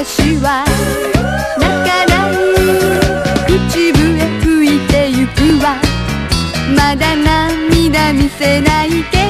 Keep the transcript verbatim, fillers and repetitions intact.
私は泣かない口笛吹いてゆくわ。まだ涙見せないけ